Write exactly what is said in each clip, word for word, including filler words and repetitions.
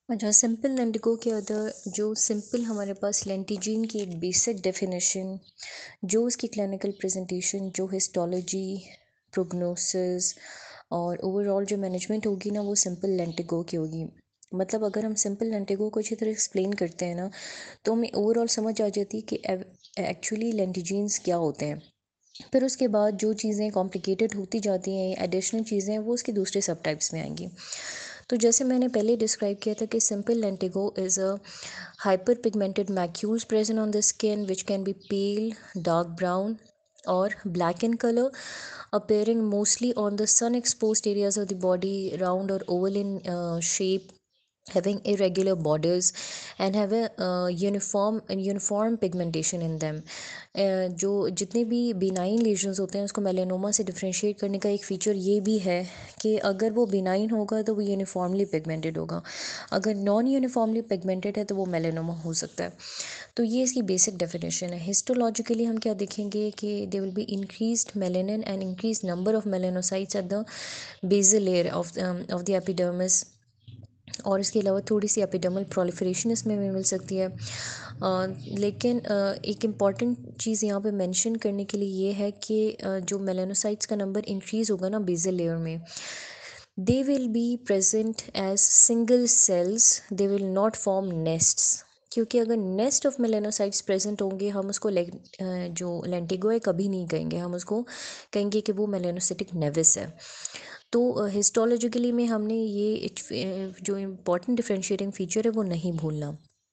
अच्छा, simple lentigo के अंदर जो सिंपल हमारे पास लेंटिजीन की एक बेसिक डेफिनेशन, जो उसकी क्लिनिकल प्रेजेंटेशन, जो हिस्टोलॉजी, प्रोग्नोसिस और ओवरऑल जो मैनेजमेंट होगी ना, वो सिंपल लेंटिगो की होगी। मतलब अगर हम सिंपल लेंटिगो को अच्छी तरह एक्सप्लेन करते हैं ना, तो हमें ओवरऑल समझ आ जाती है कि एक्चुअली लेंटिजीन्स क्या होते हैं। फिर उसके बाद जो चीज़ें कॉम्प्लिकेटेड होती जाती हैं, एडिशनल चीज़ें हैं, वो उसके दूसरे सब टाइप्स में आएंगी। तो जैसे मैंने पहले डिस्क्राइब किया था कि simple lentigo is a hyperpigmented macules present on the skin which can be pale, dark brown or black in color, appearing mostly on the sun exposed areas of the body, round or oval in uh, shape, having irregular borders and have a uh, uniform uniform pigmentation in them. uh, जो जितने भी benign lesions होते हैं उसको melanoma से differentiate करने का एक फ़ीचर ये भी है कि अगर वो बिनाइन होगा तो वो यूनिफॉर्मली पिगमेंटेड होगा, अगर नॉन यूनिफॉर्मली पिगमेंटेड है तो वो मेलेनोमा हो सकता है। तो ये इसकी बेसिक डेफिनेशन है। हिस्टोलॉजिकली हम क्या देखेंगे कि they will be increased melanin and increase number of melanocytes at the basal layer of of the epidermis, और इसके अलावा थोड़ी सी एपिडर्मल प्रोलिफरेशन इसमें भी मिल सकती है। अ, लेकिन अ, एक इम्पॉर्टेंट चीज़ यहाँ पे मेंशन करने के लिए ये है कि अ, जो मेलानोसाइट्स का नंबर इंक्रीज़ होगा ना बेसल लेयर में, they will be present as single cells, they will not form nests. क्योंकि अगर नेस्ट ऑफ मेलानोसाइट्स प्रेजेंट होंगे, हम उसको ले, जो लेंटिगो है कभी नहीं कहेंगे, हम उसको कहेंगे कि वो मेलानोसिटिक नेविस है। तो हिस्टोलॉजिकली में हमने ये एक, जो इम्पोर्टेंट डिफरेंशिएटिंग फीचर है वो नहीं भूलना।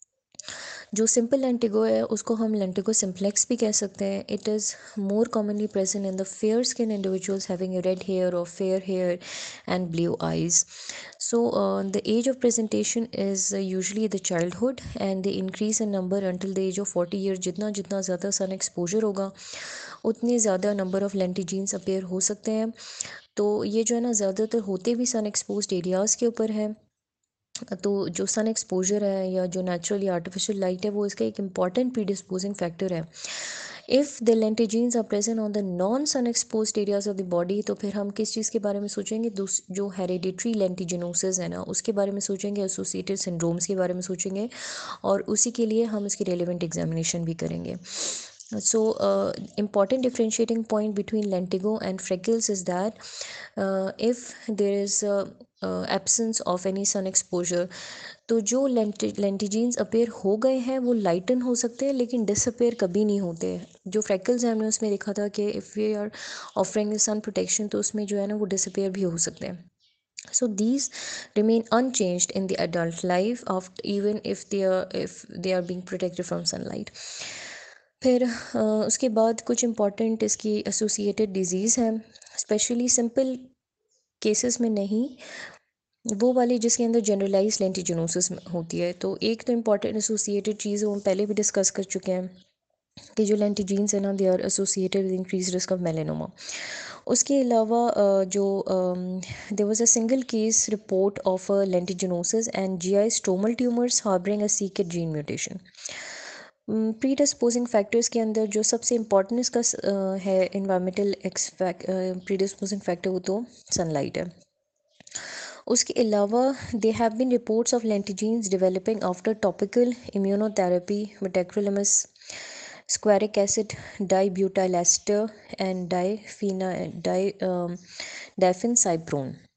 जो सिंपल लेंटिगो है उसको हम लेंटिगो सिंप्लेक्स भी कह सकते हैं। It is more commonly present in the fair skin individuals having red hair और fair hair and blue eyes. So the age of presentation is usually the childhood and the increase in number until the age of forty year. जितना जितना ज़्यादा sun exposure होगा उतने ज़्यादा number of लेंटिजीन्स appear हो सकते हैं। तो ये जो है ना, ज़्यादातर होते भी सन एक्सपोज्ड एरियाज़ के ऊपर है। तो जो सन एक्सपोजर है या जो नेचुरल या आर्टिफिशियल लाइट है, वो इसका एक इम्पॉर्टेंट प्रीडिस्पोजिंग फैक्टर है। If the lentigines are present on the non sun exposed areas of the body, तो फिर हम किस चीज़ के बारे में सोचेंगे? दूस जो हेरिडिटरी लेंटिजिनोसिस है ना, उसके बारे में सोचेंगे, एसोसिएटेड सिंड्रोम्स के बारे में सोचेंगे, और उसी के लिए हम इसकी रेलिवेंट एग्जामिनेशन भी करेंगे। So, uh, important differentiating point between lentigo and freckles is that uh, if there is a absence of any sun exposure, तो जो लेंटिजीन्स अपेयर हो गए हैं वो लाइटन हो सकते हैं लेकिन डिसअपेयर कभी नहीं होते। जो फ्रैकल्स हैं हमने उसमें देखा था कि if we are offering sun protection, तो उसमें जो है ना वो डिसअपेयर भी हो सकते हैं। So these remain unchanged in the adult life of even if they are if they are being protected from sunlight. फिर अ, उसके बाद कुछ इम्पॉर्टेंट इसकी एसोसिएटेड डिजीज़ हैं, स्पेशली सिंपल केसेस में नहीं, वो वाली जिसके अंदर जनरलाइज लेंटिजिनोसिस होती है। तो एक तो इम्पॉर्टेंट एसोसिएटेड चीज़ वो हम पहले भी डिस्कस कर चुके हैं कि जो लेंटिजीन्स है ना, they are associated with increase risk of melanoma. उसके अलावा अ, जो there was a single case report of a lentiginosis and GI stromal tumours harbouring a cKIT gene mutation. Predisposing factors के अंदर जो सबसे इम्पोर्टेंट इसका अ, है इन्वायरमेंटल एक्स प्रीडिस्पोजिंग फैक्टर, वो तो सनलाइट है। उसके अलावा they have been reports of lentigines developing after topical immunotherapy with tacrolimus, squaric acid, dibutyl ester and diphencyprone.